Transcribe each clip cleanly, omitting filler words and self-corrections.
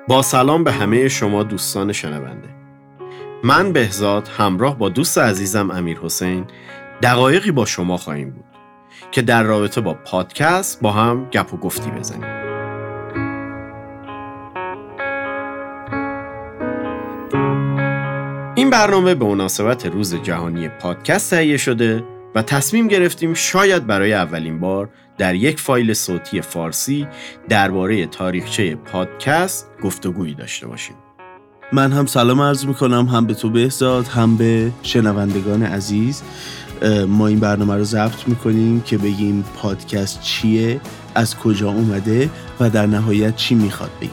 با سلام به همه شما دوستان شنونده. من بهزاد همراه با دوست عزیزم امیرحسین دقایقی با شما خواهیم بود که در رابطه با پادکست با هم گپ و گفتی بزنیم. این برنامه به مناسبت روز جهانی پادکست تهیه شده و تصمیم گرفتیم شاید برای اولین بار در یک فایل صوتی فارسی درباره تاریخچه پادکست گفتگویی داشته باشیم. من هم سلام عرض میکنم، هم به تو بهزاد، هم به شنوندگان عزیز. ما این برنامه رو ضبط میکنیم که بگیم پادکست چیه، از کجا اومده و در نهایت چی میخواد بگه.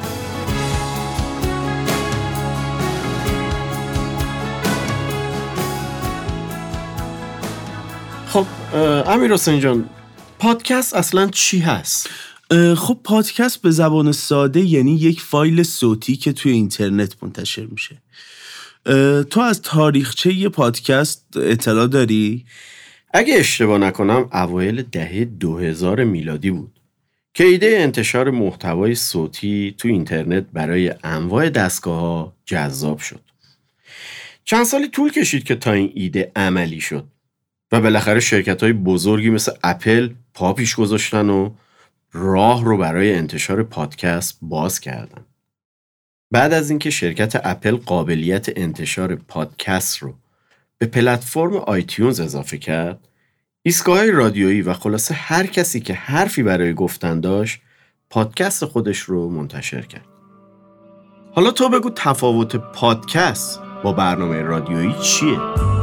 خب امیرحسین جان، پادکست اصلا چی هست؟ خب پادکست به زبان ساده یعنی یک فایل صوتی که توی اینترنت منتشر میشه. تو از تاریخچه یه پادکست اطلاع داری؟ اگه اشتباه نکنم اوایل دهه 2000 میلادی بود که ایده انتشار محتوای صوتی تو اینترنت برای انواع دستگاه‌ها جذاب شد. چند سالی طول کشید که تا این ایده عملی شد و بالاخره شرکت‌های بزرگی مثل اپل پا پیش گذاشتن و راه رو برای انتشار پادکست باز کردن. بعد از اینکه شرکت اپل قابلیت انتشار پادکست رو به پلتفرم آیتیونز اضافه کرد، ایستگاه‌های رادیویی و خلاصه هر کسی که حرفی برای گفتن داشت پادکست خودش رو منتشر کرد. حالا تو بگو تفاوت پادکست با برنامه رادیویی چیه؟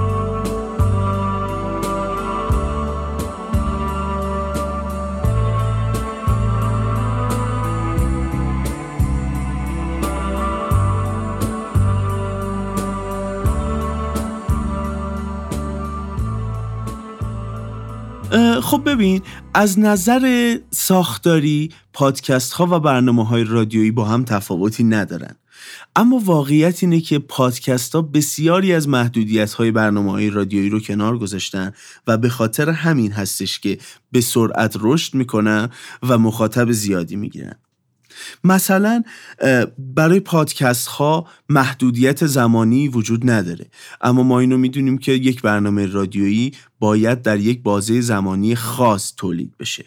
خب ببین، از نظر ساختاری پادکست ها و برنامه های رادیویی با هم تفاوتی ندارن، اما واقعیت اینه که پادکست ها بسیاری از محدودیت های برنامه های رادیویی رو کنار گذاشتن و به خاطر همین هستش که به سرعت رشد میکنن و مخاطب زیادی میگیرن. مثلا برای پادکست ها محدودیت زمانی وجود نداره، اما ما اینو میدونیم که یک برنامه رادیویی باید در یک بازه زمانی خاص تولید بشه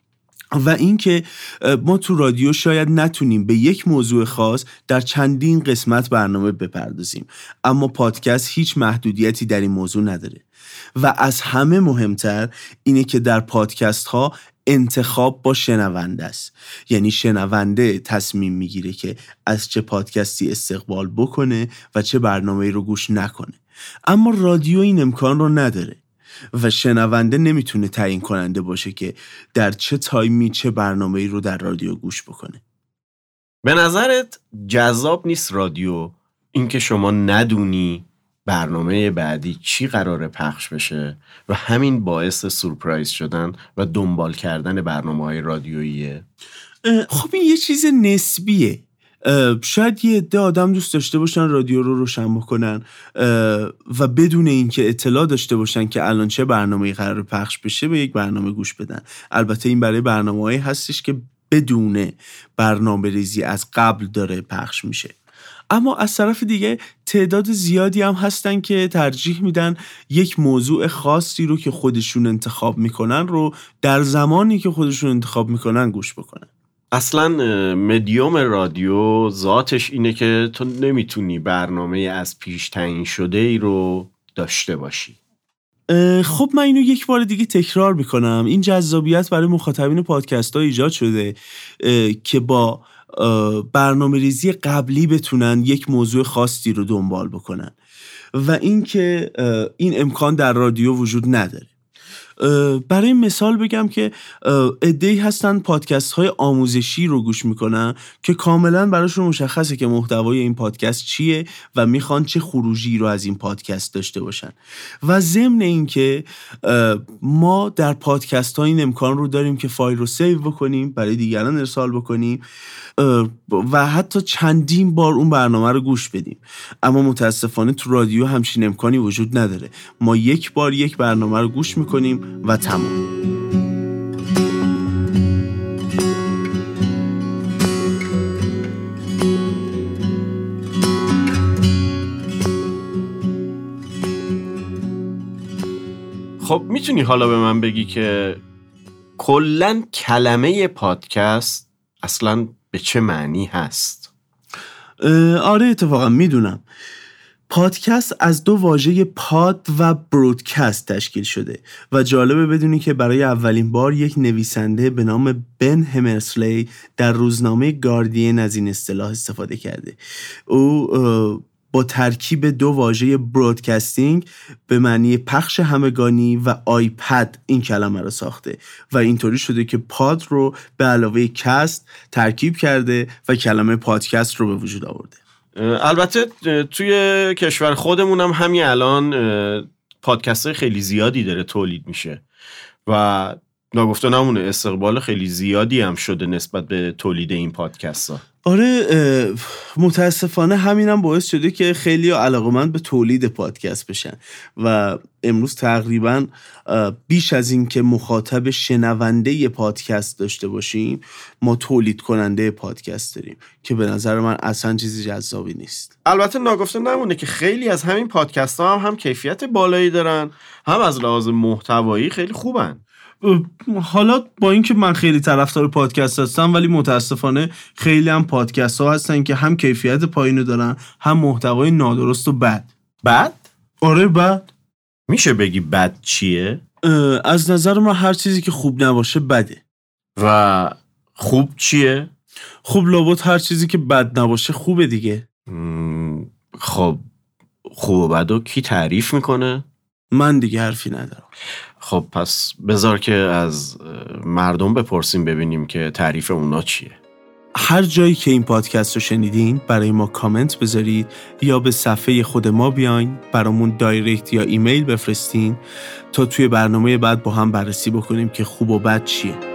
و اینکه ما تو رادیو شاید نتونیم به یک موضوع خاص در چندین قسمت برنامه بپردازیم، اما پادکست هیچ محدودیتی در این موضوع نداره. و از همه مهمتر اینه که در پادکست ها انتخاب با شنونده است، یعنی شنونده تصمیم میگیره که از چه پادکستی استقبال بکنه و چه برنامه‌ای رو گوش نکنه. اما رادیو این امکان رو نداره و شنونده نمیتونه تعیین کننده باشه که در چه تایمی چه برنامه‌ای رو در رادیو گوش بکنه. به نظرت جذاب نیست رادیو اینکه شما ندونی برنامه بعدی چی قراره پخش بشه و همین باعث سورپرایز شدن و دنبال کردن برنامه‌های رادیوییه؟ خب این یه چیز نسبیه. شاید یه عده آدم دوست داشته باشن رادیو رو روشن بکنن و بدون اینکه اطلاع داشته باشن که الان چه برنامه‌ای قراره پخش بشه به یک برنامه گوش بدن. البته این برای برنامه‌هایی هستش که بدون برنامه‌ریزی از قبل داره پخش میشه. اما از طرف دیگه تعداد زیادی هم هستن که ترجیح میدن یک موضوع خاصی رو که خودشون انتخاب میکنن رو در زمانی که خودشون انتخاب میکنن گوش بکنن. اصلا مدیوم رادیو ذاتش اینه که تو نمیتونی برنامه از پیش تعیین شده ای رو داشته باشی. خب من اینو یک بار دیگه تکرار میکنم، این جذابیت برای مخاطبین پادکست ها ایجاد شده که با برنامه ریزی قبلی بتونن یک موضوع خاصی رو دنبال بکنن و اینکه این امکان در رادیو وجود نداره. برای مثال بگم که عده‌ای هستن پادکست های آموزشی رو گوش میکنن که کاملا براشون مشخصه که محتوای این پادکست چیه و میخوان چه خروجی رو از این پادکست داشته باشن. و ضمن این که ما در پادکست ها این امکان رو داریم که فایل رو سیو بکنیم، برای دیگران ارسال بکنیم و حتی چندین بار اون برنامه رو گوش بدیم. اما متاسفانه تو رادیو همچین امکانی وجود نداره. ما یک بار یک برنامه رو گوش میکنیم و تمام. خب میتونی حالا به من بگی که کلاً کلمه پادکست اصلاً به چه معنی هست؟ آره اتفاقا میدونم. پادکست از دو واژه پاد و برودکست تشکیل شده و جالبه بدونی که برای اولین بار یک نویسنده به نام بن همرسلی در روزنامه گاردین از این اصطلاح استفاده کرده. او با ترکیب دو واژه برودکاستینگ به معنی پخش همگانی و آیپد این کلمه رو ساخته و اینطوری شده که پاد رو به علاوه کست ترکیب کرده و کلمه پادکست رو به وجود آورده. البته توی کشور خودمون هم همین الان پادکست های خیلی زیادی داره تولید میشه و ناگفته نمونه استقبال خیلی زیادی هم شده نسبت به تولید این پادکست ها. آره متاسفانه همینم باعث شده که خیلی علاقه‌مند به تولید پادکست بشن و امروز تقریبا بیش از این که مخاطب شنونده پادکست داشته باشیم ما تولید کننده پادکست داریم که به نظر من اصلا چیزی جذابی نیست. البته ناگفته نمونه که خیلی از همین پادکست ها هم کیفیت بالایی دارن، هم از لحاظ محتوایی خیلی خوبن. حالا با اینکه من خیلی طرفدار پادکست هستم ولی متاسفانه خیلی هم پادکست ها هستن که هم کیفیت پایینو دارن هم محتوای نادرست و بد. بد؟ آره بد. میشه بگی بد چیه؟ از نظر من هر چیزی که خوب نباشه بده. و خوب چیه؟ خوب لابد هر چیزی که بد نباشه خوبه دیگه. خب خوب و بدو کی تعریف میکنه؟ من دیگه حرفی ندارم. خب پس بذار که از مردم بپرسیم ببینیم که تعریف اونا چیه. هر جایی که این پادکست رو شنیدین برای ما کامنت بذارید یا به صفحه خود ما بیاین برامون دایرکت یا ایمیل بفرستین تا توی برنامه بعد با هم بررسی بکنیم که خوب و بد چیه.